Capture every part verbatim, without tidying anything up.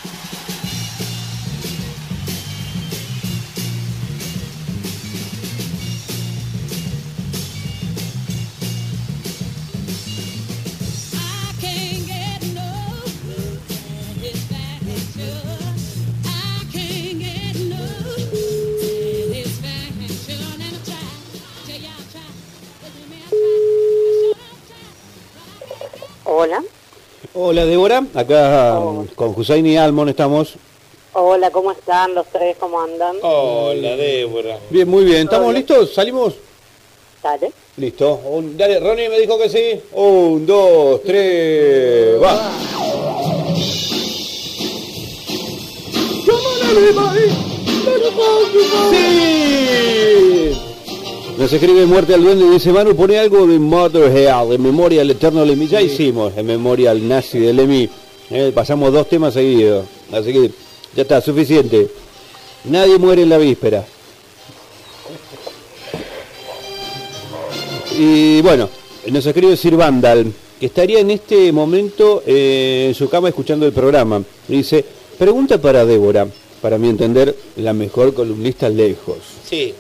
Hola. Hola, Débora. Acá oh. con Hussein y Almon estamos. Hola, ¿cómo están los tres? ¿Cómo andan? Hola, Débora. Bien, muy bien. ¿Estamos Hola. listos? ¿Salimos? Dale. Listo. Un, dale, Ronnie me dijo que sí. Un, dos, tres, va. ¡Sí! Nos escribe Muerte al Duende y dice, Manu, pone algo de Motorhead, de Memoria al Eterno Lemmy. Ya hicimos en Memoria al Nazi de Lemmy. Eh, pasamos dos temas seguidos. Así que ya está, suficiente. Nadie muere en la víspera. Y bueno, nos escribe Sir Vandal, que estaría en este momento eh, en su cama escuchando el programa. Y dice, pregunta para Débora, para mi entender, la mejor columnista lejos. Sí.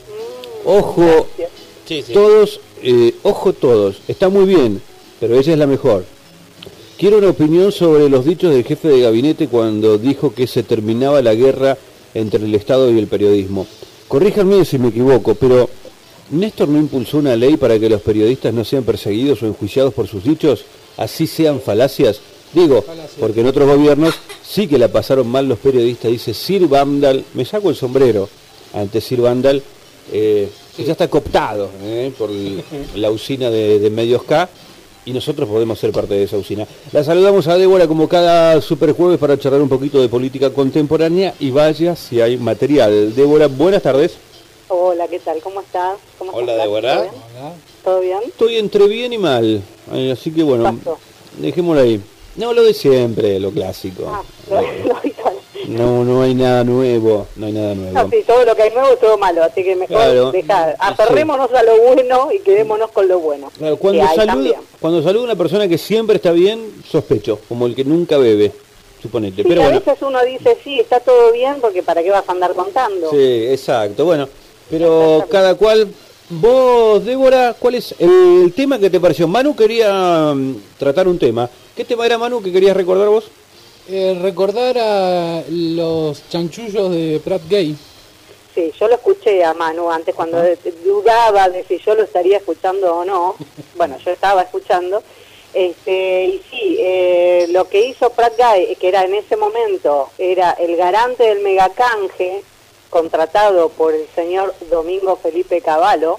Ojo, sí, sí. todos, eh, ojo todos, está muy bien, pero ella es la mejor. Quiero una opinión sobre los dichos del jefe de gabinete cuando dijo que se terminaba la guerra entre el Estado y el periodismo. Corríjanme si me equivoco, pero ¿Néstor no impulsó una ley para que los periodistas no sean perseguidos o enjuiciados por sus dichos, así sean falacias? Digo, porque en otros gobiernos sí que la pasaron mal los periodistas, dice Sir Vandal. Me saco el sombrero ante Sir Vandal. Eh, sí. Ya está cooptado eh, por el, la usina de, de Medios K y nosotros podemos ser parte de esa usina. La saludamos a Débora como cada superjueves para charlar un poquito de política contemporánea y vaya si hay material. Débora, buenas tardes. Hola, ¿qué tal? ¿Cómo estás? ¿Cómo Hola, estás? Débora. ¿Todo bien? Hola. ¿Todo bien? Estoy entre bien y mal, eh, así que bueno, dejémoslo ahí. No, lo de siempre, lo clásico. Ah, lo, lo habitual. No, no hay nada nuevo, no hay nada nuevo. No, sí, todo lo que hay nuevo es todo malo, así que mejor claro, dejar, aferrémonos sí. a lo bueno y quedémonos con lo bueno. Claro, cuando saluda, cuando saluda una persona que siempre está bien, sospecho, como el que nunca bebe, suponete. Sí, pero a bueno. veces uno dice, sí, está todo bien, porque ¿para qué vas a andar contando? Sí, exacto, bueno, pero cada cual. Vos, Débora, ¿cuál es el tema que te pareció? Manu quería um, tratar un tema. ¿Qué tema era, Manu, que querías recordar vos? Eh, recordar a los chanchullos de Prat Gay. Sí, yo lo escuché a Manu antes cuando ah. dudaba de si yo lo estaría escuchando o no. Bueno, yo estaba escuchando. Este, y sí, eh, lo que hizo Prat Gay, que era en ese momento, era el garante del megacanje, contratado por el señor Domingo Felipe Cavallo,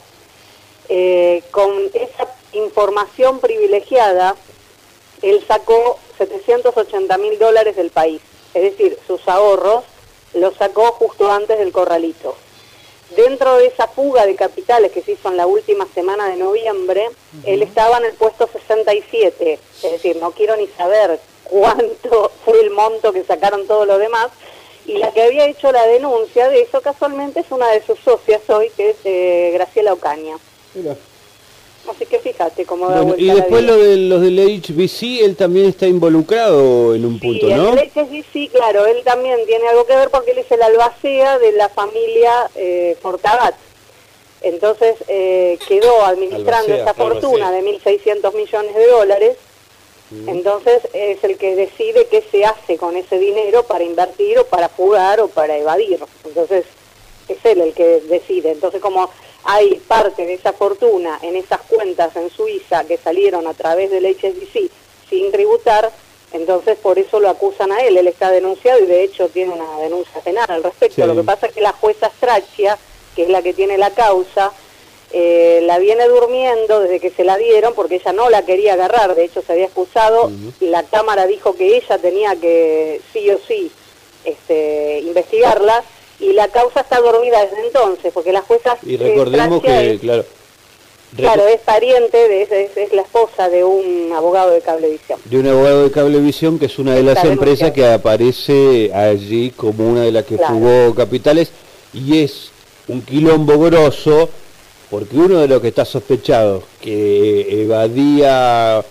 eh, con esa información privilegiada, él sacó setecientos ochenta mil dólares del país, es decir, sus ahorros los sacó justo antes del corralito. Dentro de esa fuga de capitales que se hizo en la última semana de noviembre, uh-huh. él estaba en el puesto sesenta y siete, es decir, no quiero ni saber cuánto fue el monto que sacaron todos los demás, y la que había hecho la denuncia de eso casualmente es una de sus socias hoy, que es eh, Graciela Ocaña. Mira. Así que fíjate cómo da bueno, vuelta y después la vida. Lo de los del H B C, él también está involucrado en un sí, punto, ¿no? Sí, el H B C, claro, él también tiene algo que ver porque él es el albacea de la familia eh, Fortabat. Entonces eh, quedó administrando albacea, esa fortuna albacea. de mil seiscientos millones de dólares. Mm. Entonces es el que decide qué se hace con ese dinero para invertir o para fugar o para evadir. Entonces es él el que decide. Entonces como hay parte de esa fortuna en esas cuentas en Suiza que salieron a través del H S B C sin tributar, entonces por eso lo acusan a él. Él está denunciado y de hecho tiene una denuncia penal al respecto. Sí. Lo que pasa es que la jueza Straccia, que es la que tiene la causa, eh, la viene durmiendo desde que se la dieron porque ella no la quería agarrar. De hecho se había excusado, uh-huh. y la Cámara dijo que ella tenía que sí o sí este, investigarla. Y la causa está dormida desde entonces, porque la jueza... Y recordemos eh, que, es, claro... Claro, es pariente, de, es, es la esposa de un abogado de Cablevisión. De un abogado de Cablevisión, que es una de las está empresas denunciado. que aparece allí como una de las que claro. fugó capitales, y es un quilombo grosso, porque uno de los que está sospechado, que evadía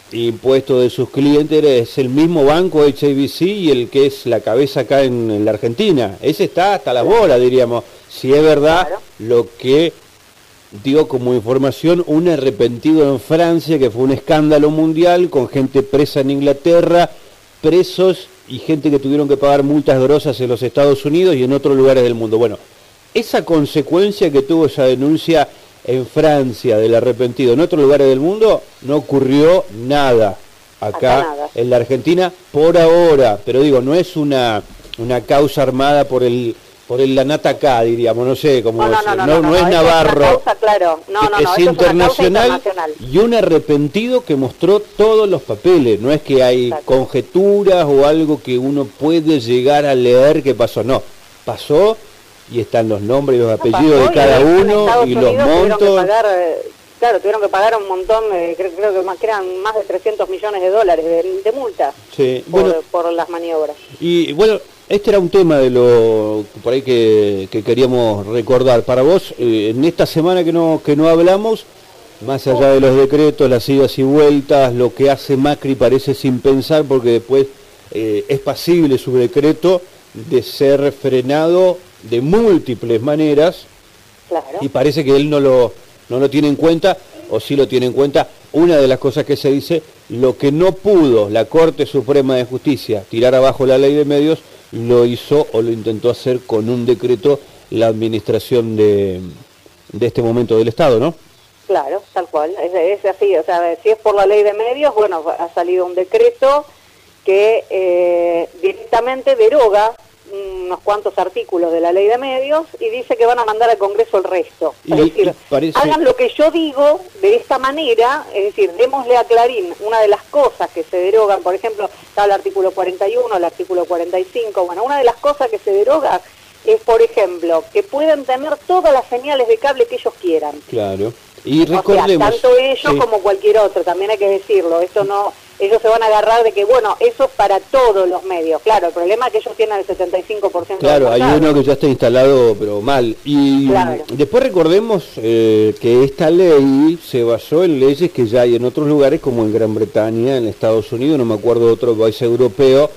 impuestos de sus clientes es el mismo banco H S B C y el que es la cabeza acá en, en la Argentina. Ese está hasta la bola, diríamos. Si es verdad, claro, lo que digo como información, un arrepentido en Francia, que fue un escándalo mundial, con gente presa en Inglaterra, presos y gente que tuvieron que pagar multas grosas en los Estados Unidos y en otros lugares del mundo. Bueno, esa consecuencia que tuvo esa denuncia en Francia del arrepentido en otros lugares del mundo, no ocurrió nada acá, acá nada. En la Argentina por ahora, pero digo, no es una, una causa armada por el por el Lanata acá, diríamos, no sé cómo no, no, no, no, no, no, no es es Navarro, una causa, claro. no, no, es, no, es internacional, es internacional y un arrepentido que mostró todos los papeles, no es que hay Exacto. conjeturas o algo que uno puede llegar a leer que pasó, no, pasó y están los nombres y los apellidos de cada uno y los montos. Claro, tuvieron que pagar un montón, eh, creo, creo que, más, que eran más de trescientos millones de dólares de, de multa sí, por, bueno, por las maniobras. Y bueno, este era un tema de lo por ahí que, que queríamos recordar. Para vos, eh, en esta semana que no que no hablamos, más allá de los decretos, las idas y vueltas, lo que hace Macri parece sin pensar, porque después eh, es pasible su decreto de ser frenado de múltiples maneras, claro. Y parece que él no lo, no lo tiene en cuenta, o sí lo tiene en cuenta. Una de las cosas que se dice, lo que no pudo la Corte Suprema de Justicia tirar abajo la ley de medios, lo hizo o lo intentó hacer con un decreto la administración de, de este momento del Estado, ¿no? Claro, tal cual, es, es así, o sea, si es por la ley de medios, bueno, ha salido un decreto que eh, directamente deroga unos cuantos artículos de la ley de medios y dice que van a mandar al Congreso el resto. Es y, decir, y parece... hagan lo que yo digo de esta manera, es decir, démosle a Clarín una de las cosas que se derogan, por ejemplo, está el artículo cuarenta y uno, el artículo cuarenta y cinco, bueno, una de las cosas que se deroga es, por ejemplo, que puedan tener todas las señales de cable que ellos quieran. Claro. Y recordemos, o sea, tanto ellos sí. como cualquier otro, también hay que decirlo, esto no... Ellos se van a agarrar de que, bueno, eso es para todos los medios. Claro, el problema es que ellos tienen el setenta y cinco por ciento. Claro, hay uno que ya está instalado, pero mal. Y claro. Después recordemos eh, que esta ley se basó en leyes que ya hay en otros lugares, como en Gran Bretaña, en Estados Unidos, no me acuerdo de otro país europeo,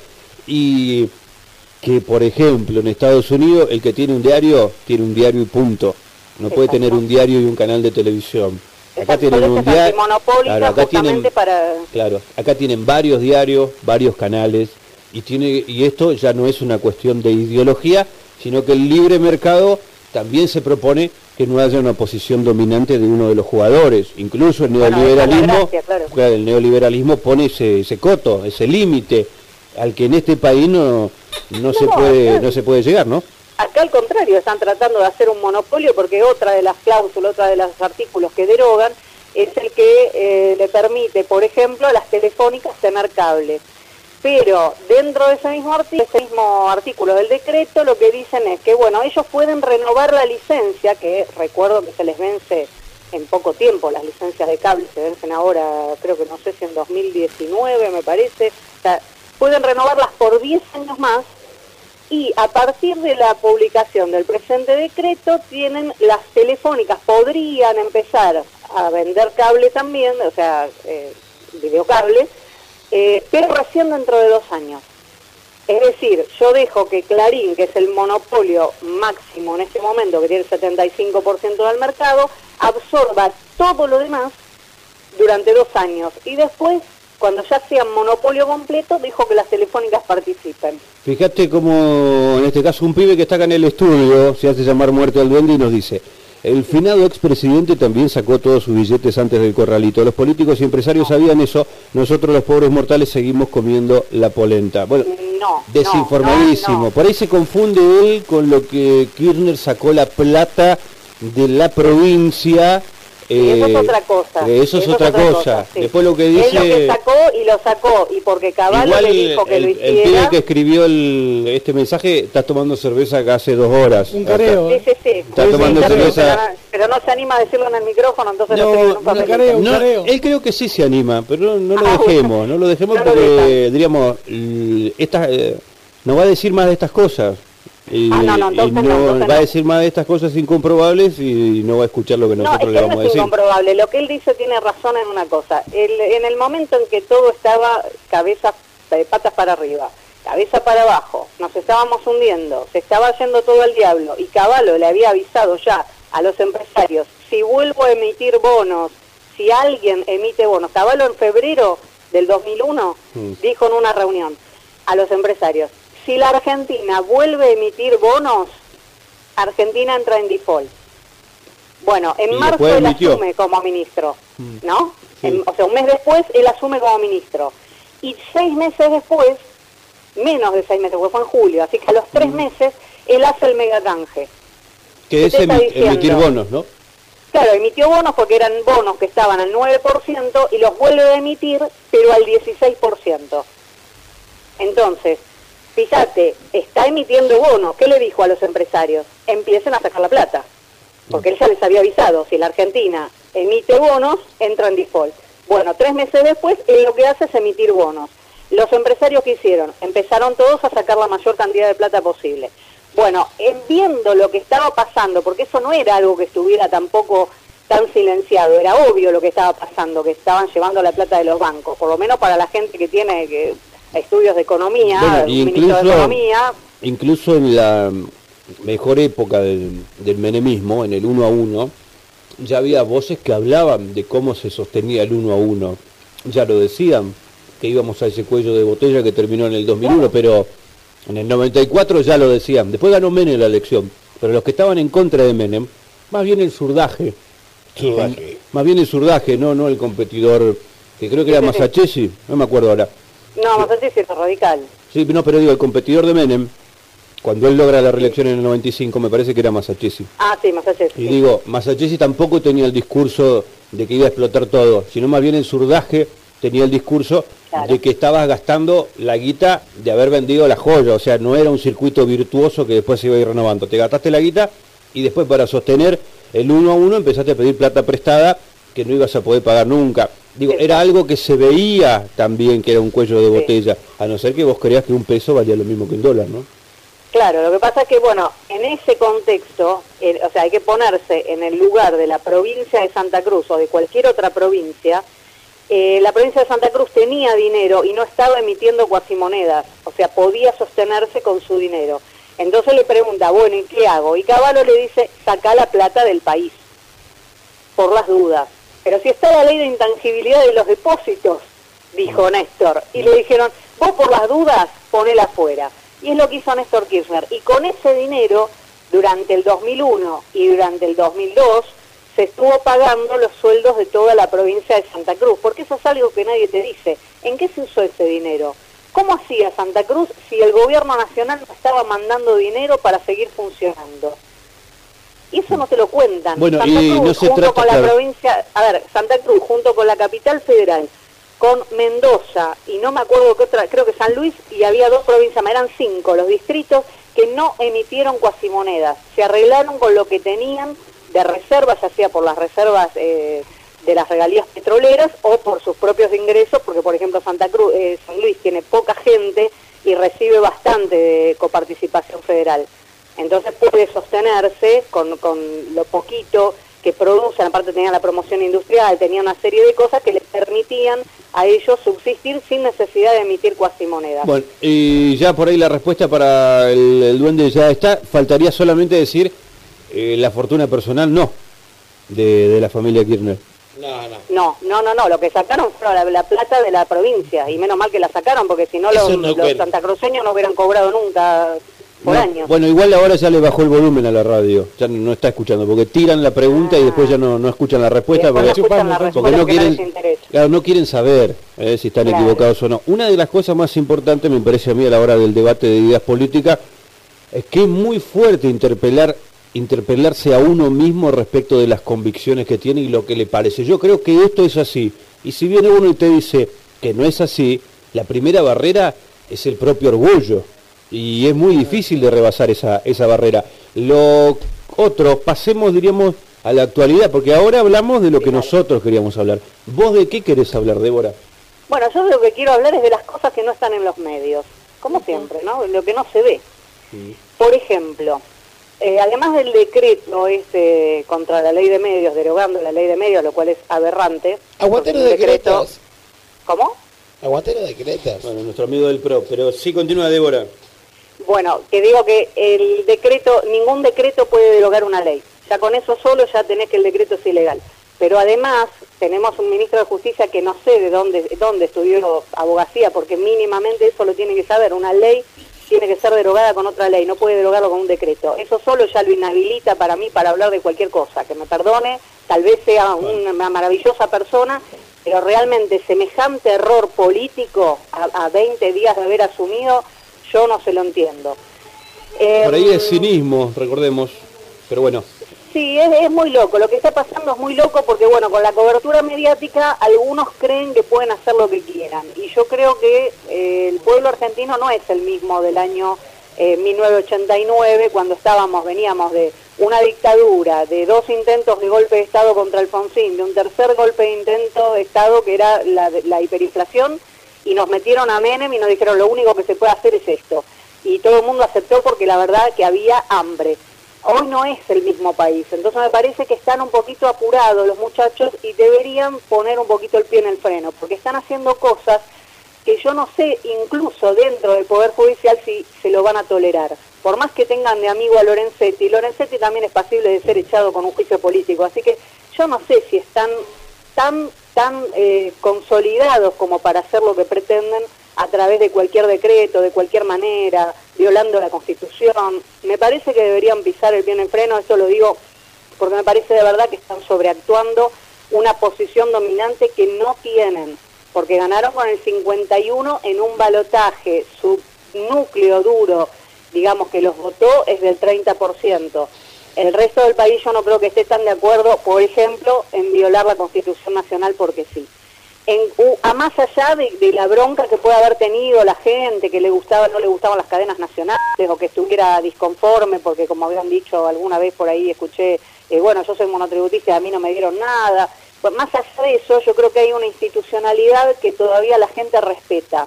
y que, por ejemplo, en Estados Unidos, el que tiene un diario, tiene un diario y punto. No Exacto. puede tener un diario y un canal de televisión. Acá tienen un diario, claro, acá tienen, para... claro, acá tienen varios diarios, varios canales, y tiene y esto ya no es una cuestión de ideología, sino que el libre mercado también se propone que no haya una posición dominante de uno de los jugadores. Incluso el neoliberalismo, bueno, gracia, claro. Claro, el neoliberalismo pone ese, ese coto, ese límite, al que en este país no, no, no se puede, claro. no se puede llegar, ¿no? Acá al contrario, están tratando de hacer un monopolio porque otra de las cláusulas, otra de los artículos que derogan es el que eh, le permite, por ejemplo, a las telefónicas tener cable. Pero dentro de ese mismo, artículo, ese mismo artículo del decreto lo que dicen es que, bueno, ellos pueden renovar la licencia, que recuerdo que se les vence en poco tiempo, las licencias de cable se vencen ahora, creo que no sé si en dos mil diecinueve me parece, o sea, pueden renovarlas por diez años más. Y a partir de la publicación del presente decreto, tienen las telefónicas, podrían empezar a vender cable también, o sea, eh, videocable, eh, pero recién dentro de dos años. Es decir, yo dejo que Clarín, que es el monopolio máximo en este momento, que tiene el setenta y cinco por ciento del mercado, absorba todo lo demás durante dos años. Y después, cuando ya sea monopolio completo, dejo que las telefónicas participen. Fíjate como, en este caso, un pibe que está acá en el estudio, se hace llamar Muerte al Duende y nos dice: el finado expresidente también sacó todos sus billetes antes del corralito. Los políticos y empresarios sabían eso, nosotros los pobres mortales seguimos comiendo la polenta. Bueno, no, desinformadísimo. No, no. Por ahí se confunde él con lo que Kirchner sacó la plata de la provincia. Eh, eso es otra cosa. Eso es, eso otra, es otra cosa. cosa sí. Después lo que dice... Él lo que sacó y lo sacó, y porque Caballo le dijo que el, lo hiciera... El pibe que escribió el, este mensaje está tomando cerveza acá hace dos horas. Un careo. Sí, sí, sí. Está sí, tomando sí, cerveza... Pero, pero no se anima a decirlo en el micrófono, entonces no, no, nunca un careo, un no, careo. Él creo que sí se anima, pero no, no lo ah, dejemos, no lo dejemos no porque, lo diríamos, esta, eh, no va a decir más de estas cosas. Y, ah, no, no, entonces y no, no, entonces va a no. decir más de estas cosas incomprobables y no va a escuchar lo que nosotros no, es le que vamos no a es decir. incomprobable. Lo que él dice tiene razón en una cosa. El, en el momento en que todo estaba cabeza, eh, patas para arriba, cabeza para abajo, nos estábamos hundiendo, se estaba yendo todo al diablo y Cavallo le había avisado ya a los empresarios, si vuelvo a emitir bonos, si alguien emite bonos. Cavallo en febrero del dos mil uno mm. dijo en una reunión a los empresarios, si la Argentina vuelve a emitir bonos, Argentina entra en default. Bueno, en marzo él emitió. asume como ministro, ¿no? Sí. En, o sea, un mes después él asume como ministro. Y seis meses después, menos de seis meses, porque fue en julio, así que a los tres mm. meses él hace el megacanje. Que es emi emitir bonos, ¿no? Claro, emitió bonos porque eran bonos que estaban al nueve por ciento y los vuelve a emitir, pero al dieciséis por ciento. Entonces, fíjate, está emitiendo bonos. ¿Qué le dijo a los empresarios? Empiecen a sacar la plata. Porque él ya les había avisado, si la Argentina emite bonos, entra en default. Bueno, tres meses después, él lo que hace es emitir bonos. Los empresarios, ¿qué hicieron? Empezaron todos a sacar la mayor cantidad de plata posible. Bueno, en viendo lo que estaba pasando, porque eso no era algo que estuviera tampoco tan silenciado, era obvio lo que estaba pasando, que estaban llevando la plata de los bancos, por lo menos para la gente que tiene que, estudios de economía, bueno, un ministro de economía. Incluso en la mejor época del, del menemismo, en el uno a uno, ya había voces que hablaban de cómo se sostenía el uno a uno. Ya lo decían, que íbamos a ese cuello de botella que terminó en el dos mil uno, pero en el noventa y cuatro ya lo decían. Después ganó Menem la elección, pero los que estaban en contra de Menem, más bien el surdaje. Surdaje. Más bien el surdaje, no no el competidor, que creo que era Masachesi, no me acuerdo ahora. No, Masachesi es radical. Sí, no, pero digo, el competidor de Menem, cuando él logra la reelección en el noventa y cinco, me parece que era Masachesi. Ah, sí, Masachesi. Y digo, Masachesi tampoco tenía el discurso de que iba a explotar todo, sino más bien el surdaje tenía el discurso claro. de que estabas gastando la guita de haber vendido la joya, o sea, no era un circuito virtuoso que después se iba a ir renovando. Te gastaste la guita y después para sostener el uno a uno empezaste a pedir plata prestada que no ibas a poder pagar nunca. Digo, era algo que se veía también que era un cuello de botella, a no ser que vos creas que un peso valía lo mismo que un dólar, ¿no? Claro, lo que pasa es que, bueno, en ese contexto, eh, o sea, hay que ponerse en el lugar de la provincia de Santa Cruz o de cualquier otra provincia. Eh, la provincia de Santa Cruz tenía dinero y no estaba emitiendo cuasimonedas, o sea, podía sostenerse con su dinero. Entonces le pregunta, bueno, ¿y qué hago? Y Cavallo le dice, saca la plata del país, por las dudas. Pero si está la ley de intangibilidad de los depósitos, dijo Néstor, y le dijeron, vos por las dudas, ponela afuera. Y es lo que hizo Néstor Kirchner. Y con ese dinero, durante el dos mil uno y durante el dos mil dos, se estuvo pagando los sueldos de toda la provincia de Santa Cruz, porque eso es algo que nadie te dice. ¿En qué se usó ese dinero? ¿Cómo hacía Santa Cruz si el gobierno nacional no estaba mandando dinero para seguir funcionando? Y eso no te lo cuentan. Bueno, Santa y Cruz, no se junto trata, con la claro. provincia, a ver, Santa Cruz, junto con la capital federal, con Mendoza, y no me acuerdo qué otra, creo que San Luis, y había dos provincias, eran cinco, los distritos que no emitieron cuasimonedas. Se arreglaron con lo que tenían de reservas, ya sea por las reservas eh, de las regalías petroleras o por sus propios ingresos, porque por ejemplo Santa Cruz, eh, San Luis tiene poca gente y recibe bastante de coparticipación federal. Entonces puede sostenerse con, con lo poquito que producen, aparte tenían la promoción industrial, tenían una serie de cosas que les permitían a ellos subsistir sin necesidad de emitir cuasimonedas. Bueno, y ya por ahí la respuesta para el, el duende ya está, faltaría solamente decir eh, la fortuna personal no, de, de la familia Kirchner. No, no. No, no, no, no, lo que sacaron fue la, la plata de la provincia, y menos mal que la sacaron, porque si no los, no los santacruceños no hubieran cobrado nunca por no, años. Bueno, igual ahora ya le bajó el volumen a la radio, ya no, no está escuchando, porque tiran la pregunta ah. y después ya no, no escuchan la respuesta, porque, no, escuchan la respuesta porque no quieren, no claro, no quieren saber eh, si están claro. equivocados o no. Una de las cosas más importantes, me parece a mí, a la hora del debate de ideas políticas, es que es muy fuerte interpelar interpelarse a uno mismo respecto de las convicciones que tiene y lo que le parece. Yo creo que esto es así, y si viene uno y te dice que no es así, la primera barrera es el propio orgullo, y es muy difícil de rebasar esa, esa barrera. Lo otro, pasemos, diríamos, a la actualidad, porque ahora hablamos de lo que nosotros queríamos hablar. ¿Vos de qué querés hablar, Débora? Bueno, yo de lo que quiero hablar es de las cosas que no están en los medios, como siempre, ¿no? Lo que no se ve. Sí. Por ejemplo, eh, además del decreto este contra la ley de medios, derogando la ley de medios, lo cual es aberrante. Aguantero de decretos. ¿Cómo? Aguantero de decretos. Bueno, nuestro amigo del P R O, pero sí continúa Débora. Bueno, que digo que el decreto, ningún decreto puede derogar una ley. Ya con eso solo ya tenés que el decreto es ilegal. Pero además tenemos un ministro de Justicia que no sé de dónde, dónde estudió abogacía, porque mínimamente eso lo tiene que saber. Una ley tiene que ser derogada con otra ley, no puede derogarlo con un decreto. Eso solo ya lo inhabilita para mí para hablar de cualquier cosa. Que me perdone, tal vez sea una maravillosa persona, pero realmente semejante error político a, a veinte días de haber asumido, yo no se lo entiendo. Eh, Por ahí es cinismo, recordemos, pero bueno. Sí, es, es muy loco, lo que está pasando es muy loco porque, bueno, con la cobertura mediática algunos creen que pueden hacer lo que quieran. Y yo creo que eh, el pueblo argentino no es el mismo del año eh, mil novecientos ochenta y nueve, cuando estábamos, veníamos de una dictadura, de dos intentos de golpe de Estado contra Alfonsín, de un tercer golpe de intento de Estado que era la, la hiperinflación, y nos metieron a Menem y nos dijeron lo único que se puede hacer es esto. Y todo el mundo aceptó porque la verdad que había hambre. Hoy no es el mismo país, entonces me parece que están un poquito apurados los muchachos y deberían poner un poquito el pie en el freno, porque están haciendo cosas que yo no sé, incluso dentro del Poder Judicial, si se lo van a tolerar. Por más que tengan de amigo a Lorenzetti, Lorenzetti también es pasible de ser echado con un juicio político, así que yo no sé si están tan, tan eh, consolidados como para hacer lo que pretenden a través de cualquier decreto, de cualquier manera, violando la Constitución. Me parece que deberían pisar el pie en el freno, esto lo digo porque me parece de verdad que están sobreactuando una posición dominante que no tienen, porque ganaron con el cincuenta y uno en un balotaje, su núcleo duro, digamos que los votó, es del treinta por ciento. El resto del país yo no creo que esté tan de acuerdo, por ejemplo, en violar la Constitución Nacional porque sí. En, uh, a más allá de, de la bronca que puede haber tenido la gente, que le gustaba, no le gustaban las cadenas nacionales, o que estuviera disconforme, porque como habían dicho alguna vez por ahí, escuché, eh, bueno, yo soy monotributista y a mí no me dieron nada. Pues más allá de eso, yo creo que hay una institucionalidad que todavía la gente respeta.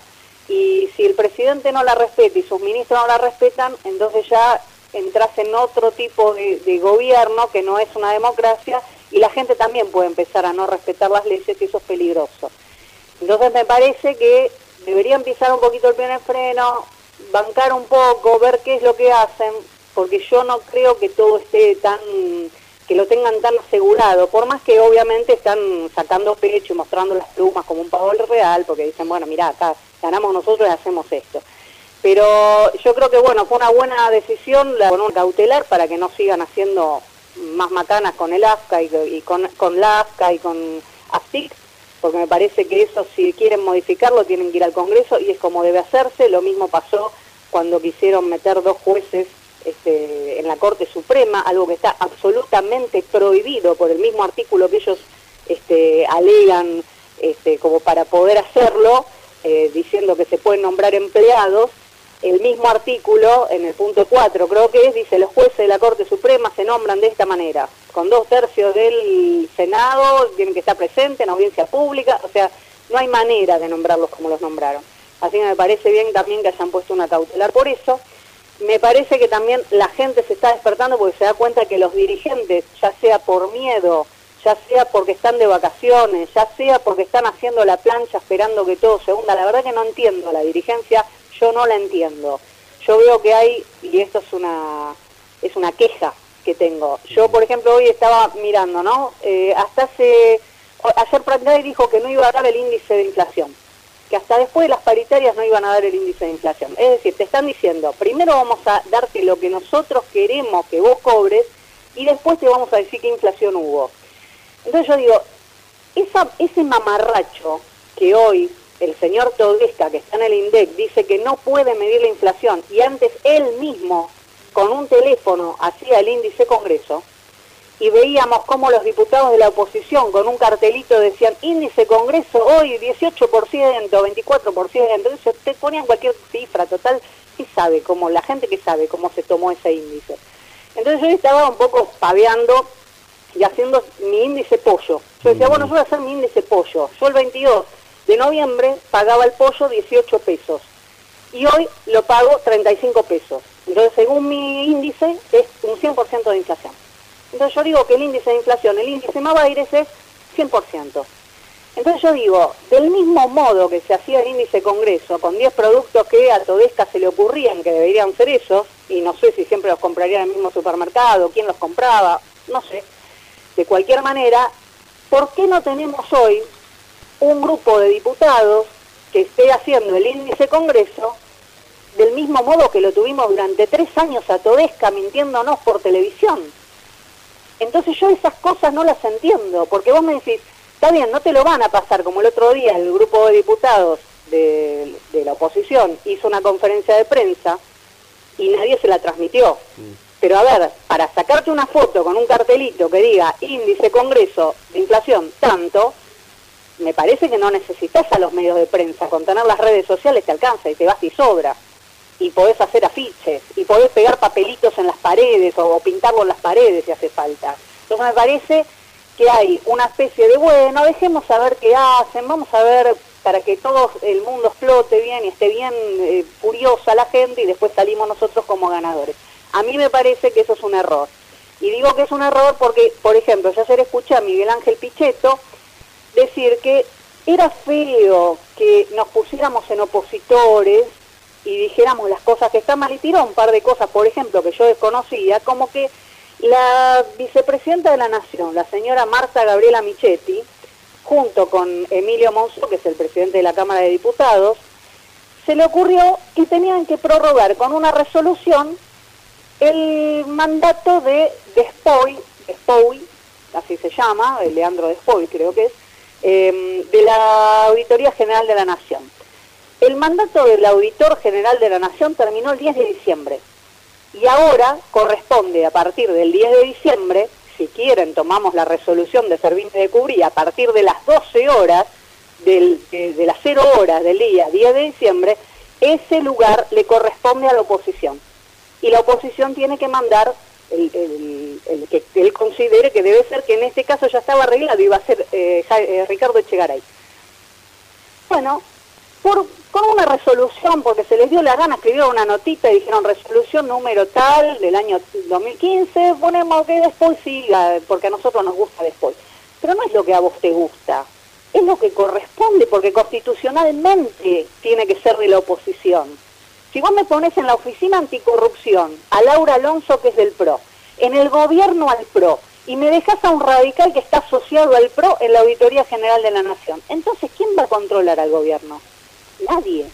Y si el presidente no la respeta y sus ministros no la respetan, entonces ya entras en otro tipo de, de gobierno que no es una democracia, y la gente también puede empezar a no respetar las leyes, y eso es peligroso. Entonces me parece que deberían pisar un poquito el pie en el freno, bancar un poco, ver qué es lo que hacen, porque yo no creo que todo esté tan, que lo tengan tan asegurado, por más que obviamente están sacando pecho y mostrando las plumas como un pavo real, porque dicen, bueno, mirá, acá ganamos nosotros y hacemos esto. Pero yo creo que, bueno, fue una buena decisión la, con un cautelar para que no sigan haciendo más macanas con el AFCA y, y con, con la AFCA y con AFIC, porque me parece que eso, si quieren modificarlo, tienen que ir al Congreso y es como debe hacerse. Lo mismo pasó cuando quisieron meter dos jueces este, en la Corte Suprema, algo que está absolutamente prohibido por el mismo artículo que ellos este, alegan este, como para poder hacerlo, eh, diciendo que se pueden nombrar empleados. El mismo artículo, en el punto cuatro creo que es, dice, los jueces de la Corte Suprema se nombran de esta manera, con dos tercios del Senado, tienen que estar presentes en audiencia pública, o sea, no hay manera de nombrarlos como los nombraron. Así que me parece bien también que hayan puesto una cautelar por eso. Me parece que también la gente se está despertando porque se da cuenta que los dirigentes, ya sea por miedo, ya sea porque están de vacaciones, ya sea porque están haciendo la plancha esperando que todo se hunda, la verdad que no entiendo la dirigencia. Yo no la entiendo. Yo veo que hay, y esto es una es una queja que tengo. Yo, por ejemplo, hoy estaba mirando, ¿no? Eh, hasta hace... Ayer Prat Gay dijo que no iba a dar el índice de inflación, que hasta después de las paritarias no iban a dar el índice de inflación. Es decir, te están diciendo, primero vamos a darte lo que nosotros queremos que vos cobres, y después te vamos a decir qué inflación hubo. Entonces yo digo, esa, ese mamarracho que hoy el señor Todesca, que está en el INDEC, dice que no puede medir la inflación, y antes él mismo, con un teléfono, hacía el índice Congreso, y veíamos cómo los diputados de la oposición, con un cartelito, decían, índice Congreso, hoy dieciocho por ciento, veinticuatro por ciento, entonces te ponían cualquier cifra, total, ¿qué sabe? Como la gente que sabe cómo se tomó ese índice. Entonces yo estaba un poco paveando y haciendo mi índice pollo. Yo decía, bueno, yo voy a hacer mi índice pollo. Yo el veintidós de noviembre pagaba el pollo dieciocho pesos y hoy lo pago treinta y cinco pesos. Entonces, según mi índice, es un cien por ciento de inflación. Entonces yo digo que el índice de inflación, el índice Mavaires es cien por ciento. Entonces yo digo, del mismo modo que se hacía el índice Congreso, con diez productos que a Todesca se le ocurrían que deberían ser esos, y no sé si siempre los compraría en el mismo supermercado, quién los compraba, no sé. De cualquier manera, ¿por qué no tenemos hoy un grupo de diputados que esté haciendo el índice Congreso del mismo modo que lo tuvimos durante tres años a Todesca mintiéndonos por televisión? Entonces yo esas cosas no las entiendo, porque vos me decís, está bien, no te lo van a pasar, como el otro día el grupo de diputados de, de la oposición hizo una conferencia de prensa y nadie se la transmitió. Mm. Pero a ver, para sacarte una foto con un cartelito que diga índice Congreso de inflación tanto, me parece que no necesitas a los medios de prensa, con tener las redes sociales te alcanza y te basta y sobra. Y podés hacer afiches, y podés pegar papelitos en las paredes, o, o pintarlo en las paredes si hace falta. Entonces me parece que hay una especie de, bueno, dejemos a ver qué hacen, vamos a ver para que todo el mundo explote bien y esté bien eh, furiosa la gente, y después salimos nosotros como ganadores. A mí me parece que eso es un error. Y digo que es un error porque, por ejemplo, yo ayer escuché a Miguel Ángel Pichetto decir que era feo que nos pusiéramos en opositores y dijéramos las cosas que están mal, y tiró un par de cosas, por ejemplo, que yo desconocía, como que la vicepresidenta de la Nación, la señora Marta Gabriela Michetti, junto con Emilio Monzó, que es el presidente de la Cámara de Diputados, se le ocurrió que tenían que prorrogar con una resolución el mandato de Despoy, Despoy, así se llama, Leandro Despoy creo que es, eh, de la Auditoría General de la Nación. El mandato del Auditor General de la Nación terminó el diez de diciembre y ahora corresponde a partir del diez de diciembre, si quieren tomamos la resolución de Servini de Cubrí, a partir de las doce horas, del, de, de las cero horas del día diez de diciembre, ese lugar le corresponde a la oposición. Y la oposición tiene que mandar el, el, el que él considere que debe ser, que en este caso ya estaba arreglado, iba a ser eh, eh, Ricardo Echegaray. Bueno, por, con una resolución, porque se les dio la gana, escribieron una notita y dijeron resolución número tal del año dos mil quince, ponemos que después siga, porque a nosotros nos gusta después. Pero no es lo que a vos te gusta, es lo que corresponde, porque constitucionalmente tiene que ser de la oposición. Si vos me pones en la oficina anticorrupción a Laura Alonso, que es del P R O, en el gobierno al P R O, y me dejás a un radical que está asociado al P R O en la Auditoría General de la Nación, entonces, ¿quién va a controlar al gobierno? Nadie.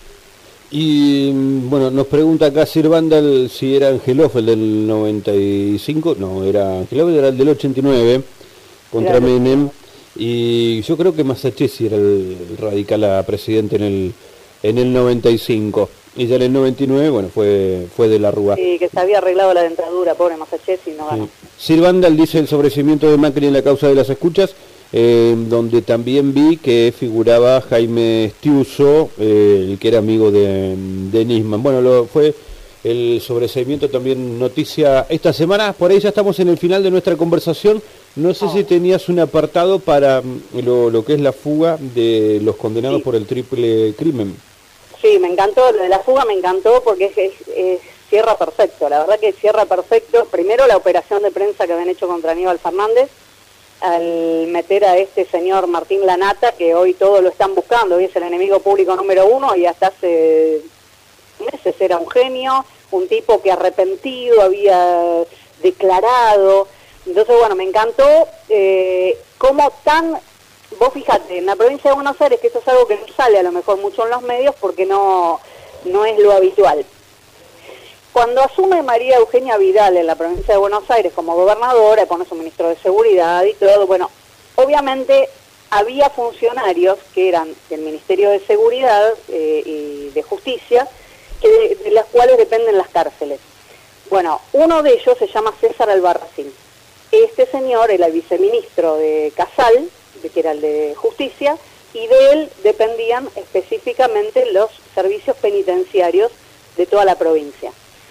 Y bueno, nos pregunta acá Sir Vandal si era Angelov el del noventa y cinco, no, era Angelov, era el del ochenta y nueve contra Menem, y yo creo que Masachesi era el radical a presidente en el en el noventa y cinco, y ya en el noventa y nueve, bueno, fue fue de la Rúa. Sí, que se había arreglado la dentadura, pobre Masachesi, no ganó. Sí. Sir Vandal dice el sobreseimiento de Macri en la causa de las escuchas, Eh, donde también vi que figuraba Jaime Estiuso, eh, el que era amigo de, de Nisman. Bueno, lo, fue el sobreseimiento también noticia esta semana. Por ahí ya estamos en el final de nuestra conversación. No sé oh. si tenías un apartado para lo, lo que es la fuga de los condenados sí. por el triple crimen. Sí, me encantó, lo de la fuga me encantó porque es, es, es cierra perfecto. La verdad que cierra perfecto. Primero la operación de prensa que habían hecho contra Aníbal Fernández, al meter a este señor Martín Lanata, que hoy todos lo están buscando, hoy es el enemigo público número uno, y hasta hace meses era un genio, un tipo que arrepentido había declarado. Entonces, bueno, me encantó eh, cómo tan... Vos fíjate, en la provincia de Buenos Aires, que esto es algo que no sale a lo mejor mucho en los medios porque no, no es lo habitual. Cuando asume María Eugenia Vidal en la provincia de Buenos Aires como gobernadora, pone su ministro de Seguridad y todo, bueno, obviamente había funcionarios que eran del Ministerio de Seguridad eh, y de Justicia, que de, de las cuales dependen las cárceles. Bueno, uno de ellos se llama César Albarracín. Este señor era el viceministro de Casal, de, que era el de Justicia, y de él dependían específicamente los servicios penitenciarios de toda la provincia.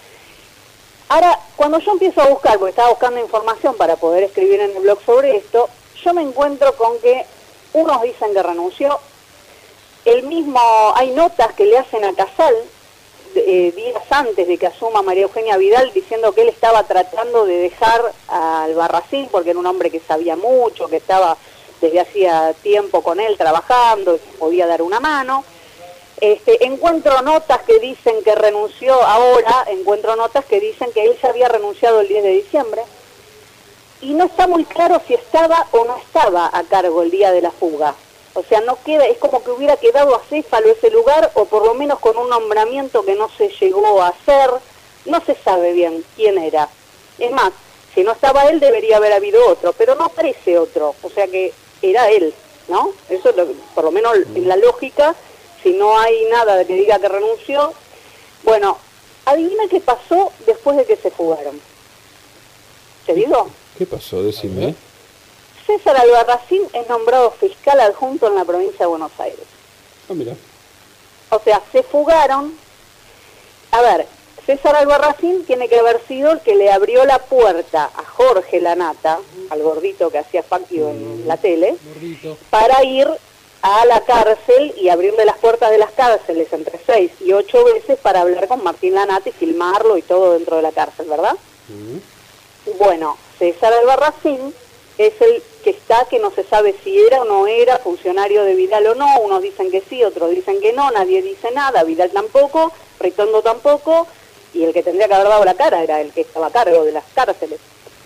Ahora, cuando yo empiezo a buscar, porque estaba buscando información para poder escribir en el blog sobre esto, yo me encuentro con que unos dicen que renunció, el mismo, hay notas que le hacen a Casal eh, días antes de que asuma María Eugenia Vidal, diciendo que él estaba tratando de dejar a Albarracín porque era un hombre que sabía mucho, que estaba desde hacía tiempo con él trabajando, que podía dar una mano. Este, encuentro notas que dicen que renunció ahora, encuentro notas que dicen que él ya había renunciado el diez de diciembre, y no está muy claro si estaba o no estaba a cargo el día de la fuga. O sea, no queda, es como que hubiera quedado acéfalo ese lugar, o por lo menos con un nombramiento que no se llegó a hacer, no se sabe bien quién era. Es más, si no estaba él debería haber habido otro, pero no aparece otro, o sea que era él, ¿no? Eso es lo, por lo menos en la lógica, si no hay nada de que diga que renunció. Bueno, adivina qué pasó después de que se fugaron. ¿Te digo? ¿Qué pasó? Decime. César Albarracín es nombrado fiscal adjunto en la provincia de Buenos Aires. Ah, mira. O sea, se fugaron. A ver, César Albarracín tiene que haber sido el que le abrió la puerta a Jorge Lanata, al gordito que hacía Facchio en la tele, Gordito. para ir a la cárcel y abrirle las puertas de las cárceles entre seis y ocho veces para hablar con Martín Lanata y filmarlo y todo dentro de la cárcel, ¿verdad? Uh-huh. Bueno, César Albarracín es el que está, que no se sabe si era o no era funcionario de Vidal o no, unos dicen que sí, otros dicen que no, nadie dice nada, Vidal tampoco, Ritondo tampoco, y el que tendría que haber dado la cara era el que estaba a cargo de las cárceles.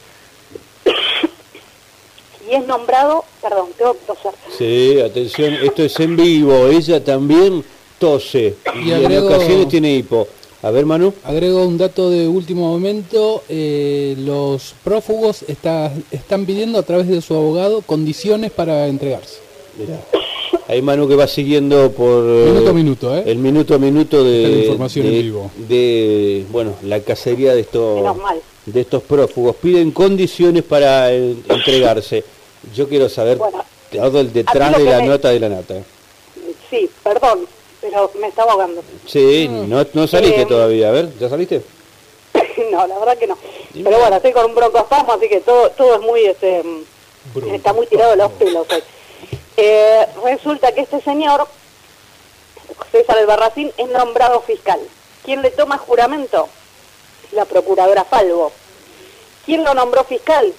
Y es nombrado, perdón, tengo que toser. Sí, atención, esto es en vivo, ella también tose, y, y agrego, en ocasiones tiene hipo. A ver, Manu. Agrego un dato de último momento, eh, los prófugos está, están pidiendo a través de su abogado condiciones para entregarse. Mirá. Ahí Manu que va siguiendo por minuto a minuto, ¿eh? el minuto a minuto de, la información de, en vivo. de bueno, la cacería de estos de estos prófugos. Piden condiciones para eh, entregarse. Yo quiero saber bueno, todo el detrás de la me... nota de la nata. Sí, perdón, pero me estaba ahogando. Sí, mm. no, no saliste eh, todavía. A ver, ¿ya saliste? No, la verdad que no. Dime. Pero bueno, estoy con un broncoespasmo, así que todo todo es muy, este, Bronco. está muy tirado de los pelos. Eh, resulta que este señor, César Albarracín, es nombrado fiscal. ¿Quién le toma juramento? La procuradora Falvo. ¿Quién lo nombró fiscal?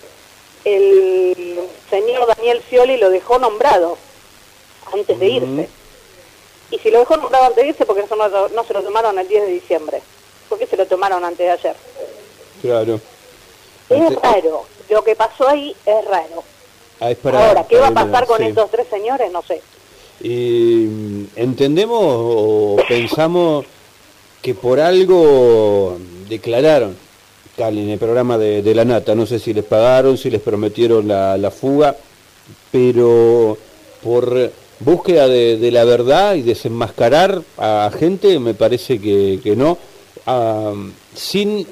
El señor Daniel Scioli lo dejó nombrado antes de irse. Uh-huh. Y si lo dejó nombrado antes de irse, porque eso no, no se lo tomaron el diez de diciembre. ¿Por qué se lo tomaron antes de ayer? Claro. Es Ante... raro. Lo que pasó ahí es raro. Ah, es para, Ahora, ¿qué para va a pasar con sí. estos tres señores? No sé. Y entendemos o pensamos que por algo declararon en el programa de, de la nata, no sé si les pagaron, si les prometieron la, la fuga, pero por búsqueda de, de la verdad y desenmascarar a gente, me parece que, que no, uh, sin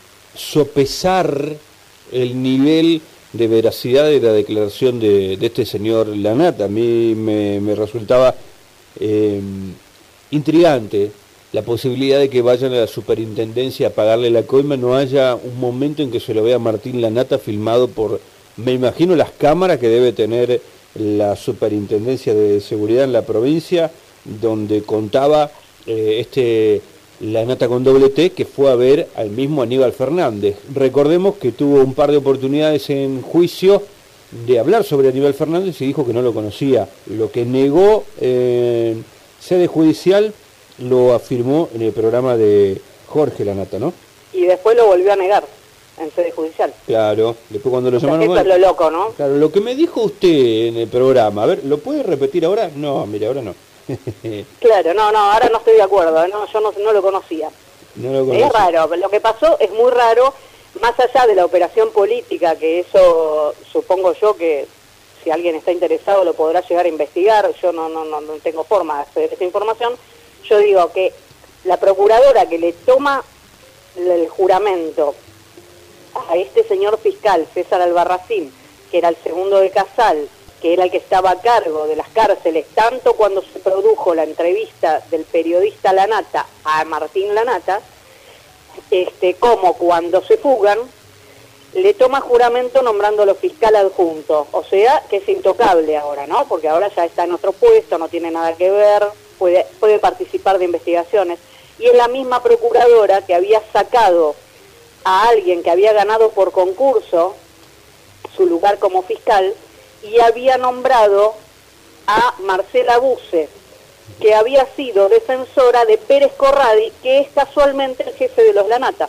sopesar el nivel de veracidad de la declaración de, de este señor Lanata. A mí me, me resultaba eh, intrigante la posibilidad de que vayan a la superintendencia a pagarle la coima, no haya un momento en que se lo vea Martín Lanata filmado por, me imagino, las cámaras que debe tener la superintendencia de seguridad en la provincia, donde contaba eh, este Lanata con doble T, que fue a ver al mismo Aníbal Fernández. Recordemos que tuvo un par de oportunidades en juicio de hablar sobre Aníbal Fernández y dijo que no lo conocía. Lo que negó en sede judicial lo afirmó en el programa de Jorge Lanata, ¿no? Y después lo volvió a negar en sede judicial. Claro, después cuando lo llamaron... Eso es lo loco, ¿no? Claro, lo que me dijo usted en el programa, a ver, ¿lo puede repetir ahora? No, mire, ahora no. Claro, no, no, ahora no estoy de acuerdo, no, yo no, no lo conocía. No lo conocía. Es raro, lo que pasó es muy raro, más allá de la operación política, que eso supongo yo que si alguien está interesado lo podrá llegar a investigar, yo no, no, no, no tengo forma de acceder a esta información. Yo digo que la procuradora que le toma el juramento a este señor fiscal, César Albarracín, que era el segundo de Casal, que era el que estaba a cargo de las cárceles, tanto cuando se produjo la entrevista del periodista Lanata a Martín Lanata, este, como cuando se fugan, le toma juramento nombrándolo fiscal adjunto, o sea, que es intocable ahora, ¿no? Porque ahora ya está en otro puesto, no tiene nada que ver, puede, puede participar de investigaciones. y es la misma procuradora que había sacado a alguien que había ganado por concurso su lugar como fiscal y había nombrado a Marcela Buse, que había sido defensora de Pérez Corradi, que es casualmente el jefe de los Lanata.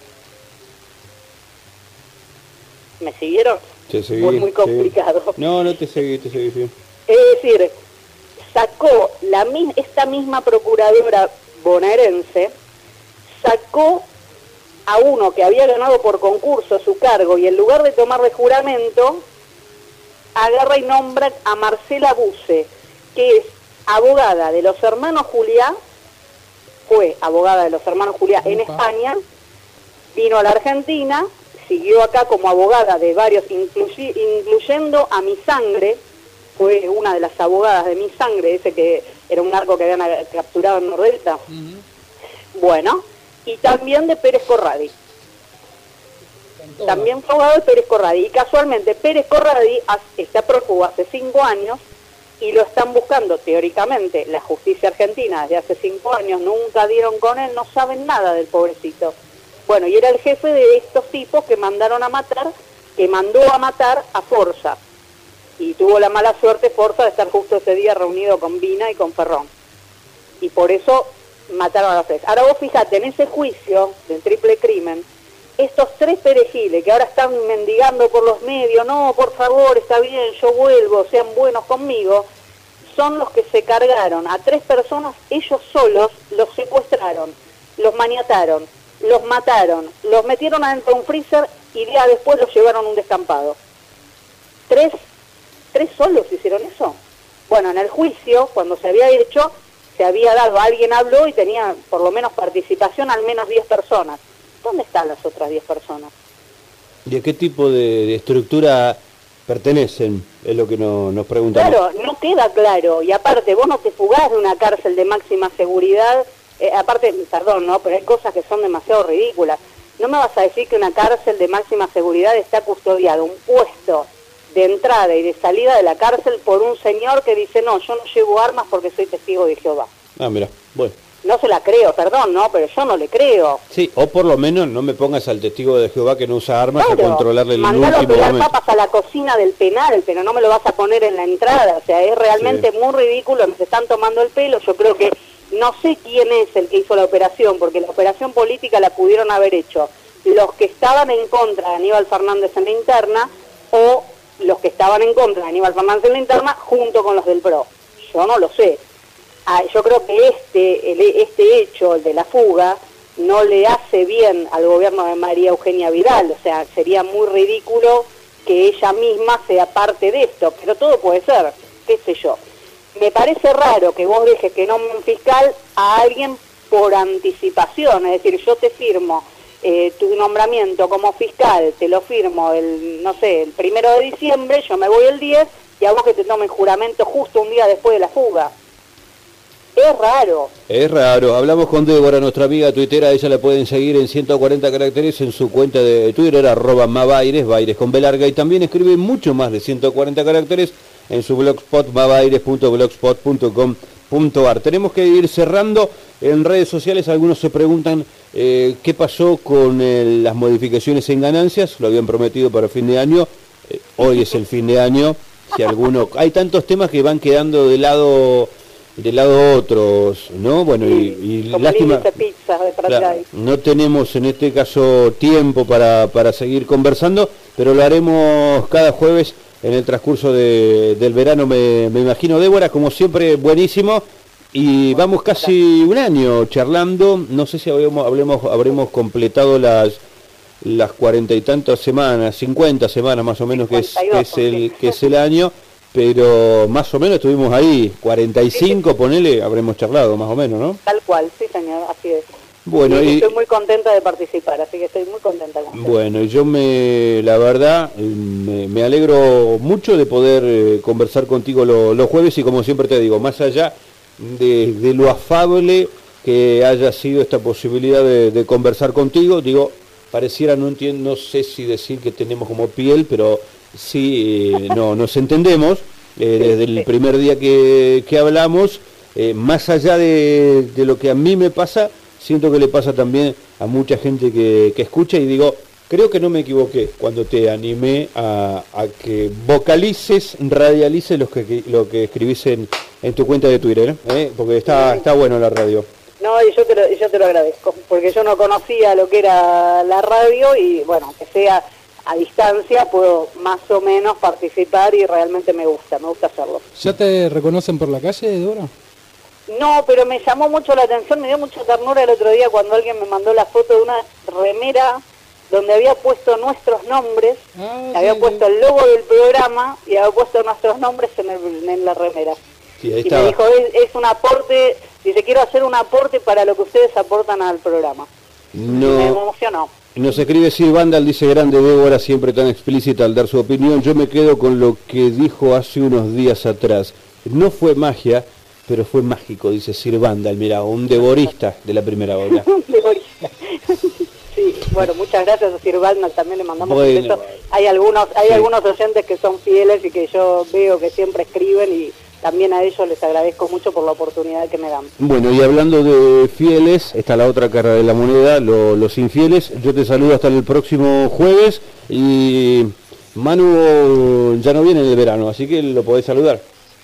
¿Me siguieron? Te seguí, Muy, muy complicado. Sí. No, no te seguí, te seguí, sí. Es decir, sacó la esta misma procuradora bonaerense, sacó a uno que había ganado por concurso su cargo y en lugar de tomarle juramento, agarra y nombra a Marcela Buse, que es abogada de los hermanos Juliá, fue abogada de los hermanos Juliá en España, vino a la Argentina, siguió acá como abogada de varios, incluy, incluyendo a Mi Sangre, fue una de las abogadas de Mi Sangre, ese que era un narco que habían capturado en Nordelta. Uh-huh. Bueno, y también de Pérez Corradi. También fue abogado de Pérez Corradi. Y casualmente Pérez Corradi está prófugo hace cinco años y lo están buscando teóricamente la justicia argentina desde hace cinco años, nunca dieron con él, no saben nada del pobrecito. Bueno, y era el jefe de estos tipos que mandaron a matar, que mandó a matar a Forza. Y tuvo la mala suerte Forza de estar justo ese día reunido con Vina y con Ferrón. Y por eso mataron a los tres. Ahora vos fíjate, en ese juicio del triple crimen, estos tres perejiles que ahora están mendigando por los medios, no, por favor, está bien, yo vuelvo, sean buenos conmigo, son los que se cargaron a tres personas, ellos solos los secuestraron, los maniataron, los mataron, los metieron adentro de un freezer y días después los llevaron a un descampado. Tres, tres solos hicieron eso. Bueno, en el juicio, cuando se había hecho, se había dado, alguien habló y tenía por lo menos participación al menos diez personas. ¿Dónde están las otras diez personas? ¿Y a qué tipo de, de estructura pertenecen? Es lo que no, nos preguntamos. Claro, no queda claro. Y aparte, vos no te fugás de una cárcel de máxima seguridad. Eh, aparte, perdón, ¿no? Pero hay cosas que son demasiado ridículas. No me vas a decir que una cárcel de máxima seguridad está custodiada, un puesto de entrada y de salida de la cárcel por un señor que dice, no, yo no llevo armas porque soy testigo de Jehová. Ah, mira, bueno. No se la creo, perdón, no, pero yo no le creo. Sí, o por lo menos no me pongas al testigo de Jehová que no usa armas claro, a controlarle el último momento. Mandalo pegar momento. papas a la cocina del penal, pero no me lo vas a poner en la entrada. O sea, es realmente sí. Muy ridículo, nos están tomando el pelo. Yo creo que no sé quién es el que hizo la operación, porque la operación política la pudieron haber hecho los que estaban en contra de Aníbal Fernández en la interna o los que estaban en contra de Aníbal Fernández en la interna junto con los del P R O. Yo no lo sé. Ah, yo creo que este, el, este hecho, el de la fuga, no le hace bien al gobierno de María Eugenia Vidal. O sea, sería muy ridículo que ella misma sea parte de esto, pero todo puede ser, qué sé yo. Me parece raro que vos dejes que nombre un fiscal a alguien por anticipación, es decir, yo te firmo eh, tu nombramiento como fiscal, te lo firmo el, no sé, el primero de diciembre, yo me voy el diez, y a vos que te tomen juramento justo un día después de la fuga. Es raro. Es raro. Hablamos con Débora, nuestra amiga tuitera. Ella la pueden seguir en ciento cuarenta caracteres en su cuenta de Twitter, arroba mabaires, baires con B larga, y también escribe mucho más de ciento cuarenta caracteres en su blogspot mabaires punto blogspot punto com punto ar. Tenemos que ir cerrando. En redes sociales algunos se preguntan eh, qué pasó con eh, las modificaciones en ganancias. Lo habían prometido para fin de año. Eh, hoy es el fin de año. Si alguno, hay tantos temas que van quedando de lado de lado otros, ¿no? Bueno, y, y lástima, pizza de claro, no tenemos en este caso tiempo para, para seguir conversando, pero lo haremos cada jueves en el transcurso de, del verano, me, me imagino. Débora, como siempre, buenísimo, y vamos casi un año charlando. No sé si habremos, hablemos, habremos completado las las cuarenta y tantas semanas, cincuenta semanas más o menos, que es, que es el que es el año. Pero más o menos estuvimos ahí, cuarenta y cinco, sí, sí, ponele, habremos charlado más o menos, ¿no? Tal cual, sí señor, así es. Bueno, y, y estoy muy contenta de participar, así que estoy muy contenta con usted. Bueno, yo me, la verdad, me, me alegro mucho de poder eh, conversar contigo lo, los jueves, y como siempre te digo, más allá de, de lo afable que haya sido esta posibilidad de, de conversar contigo, digo, pareciera, no entiendo, no sé si decir que tenemos como piel, pero sí, eh, no, nos entendemos eh, desde el primer día que, que hablamos, eh, más allá de, de lo que a mí me pasa, siento que le pasa también a mucha gente que, que escucha y digo, creo que no me equivoqué cuando te animé a, a que vocalices, radialices lo que, lo que escribís en, en tu cuenta de Twitter, ¿eh? Porque está, está bueno la radio. No, y yo te, lo, yo te lo agradezco, porque yo no conocía lo que era la radio y bueno, que sea a distancia puedo más o menos participar y realmente me gusta, me gusta hacerlo. ¿Ya te reconocen por la calle, Débora? No, pero me llamó mucho la atención, me dio mucha ternura el otro día cuando alguien me mandó la foto de una remera donde había puesto nuestros nombres, ah, había sí, puesto sí. el logo del programa y había puesto nuestros nombres en, el, en la remera. Sí, ahí y estaba. me dijo, es, es un aporte, dice, quiero hacer un aporte para lo que ustedes aportan al programa. No. Me emocionó. Nos escribe Sir Vandal, dice grande Débora, siempre tan explícita al dar su opinión. Yo me quedo con lo que dijo hace unos días atrás. No fue magia, pero fue mágico, dice Sir Vandal. Mira, un devorista de la primera ola. Un devorista. Sí, bueno, muchas gracias a Sir Vandal, también le mandamos bueno, un beso. Hay algunos, hay sí. algunos oyentes que son fieles y que yo veo que siempre escriben y también a ellos les agradezco mucho por la oportunidad que me dan. Bueno, y hablando de fieles, está la otra cara de la moneda, lo, los infieles. Yo te saludo hasta el próximo jueves y Manu ya no viene en el verano, así que lo podés saludar.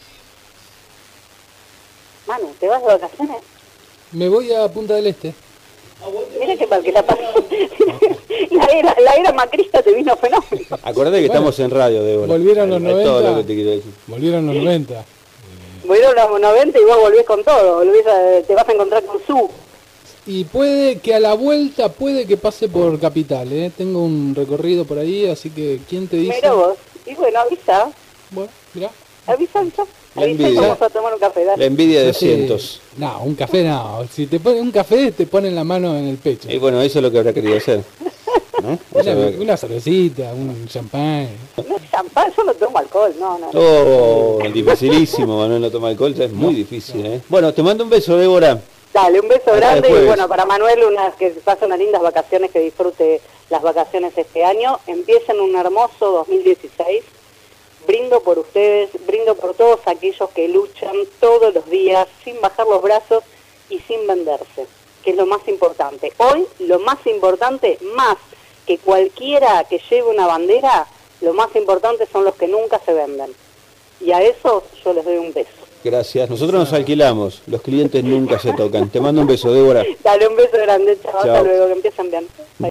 Manu, ¿te vas de vacaciones? Me voy a Punta del Este. Mira que mal que la pasó. La era, la era macrista te vino fenómeno. Acordate que bueno, estamos en radio, Débora. Volvieron los noventa. Todo lo que te quiero decir. Volvieron los noventa. Volvieron los noventa y vos volvés con todo. Volvés a, te vas a encontrar con su. Y puede que a la vuelta, puede que pase por Capital, ¿eh? Tengo un recorrido por ahí, así que ¿quién te dice? Mira vos. Y bueno, avisa. Bueno, mirá. Avisa, avisa. Avisa y vamos a tomar un café. Dale. La envidia de no cientos. Te... No, un café no. Si te ponen un café, te ponen la mano en el pecho. Y bueno, eso es lo que habrá querido hacer. ¿No? Una, una cervecita, un champán. No, champán, yo no tomo alcohol, no, no. Oh, dificilísimo, Manuel no toma alcohol, ya es muy no, difícil, no. ¿eh? Bueno, te mando un beso, Débora. Dale, un beso grande y bueno, para Manuel, unas que pase unas lindas vacaciones, que disfrute las vacaciones este año. Empiecen un hermoso dos mil dieciséis. Brindo por ustedes, brindo por todos aquellos que luchan todos los días sin bajar los brazos y sin venderse, que es lo más importante. Hoy, lo más importante, más que cualquiera que lleve una bandera, lo más importante son los que nunca se venden. Y a eso yo les doy un beso. Gracias. Nosotros nos alquilamos, los clientes nunca se tocan. Te mando un beso, Débora. Dale un beso grande, chao. Hasta luego, que empiecen bien. Bye.